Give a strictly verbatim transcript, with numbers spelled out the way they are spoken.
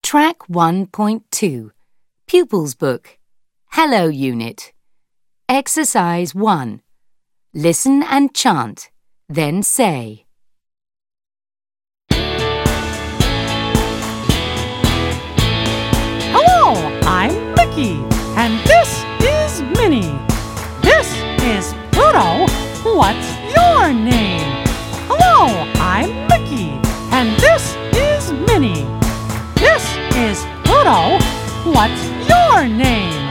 Track one point two, Pupils Book, Hello Unit. Exercise one. Listen and chant, then say. Hello, I'm Mickey, and this is Minnie. This is Pluto. What's your name? Hello, I'm Mickey, and this is Minnie. This is Pluto. What's your name?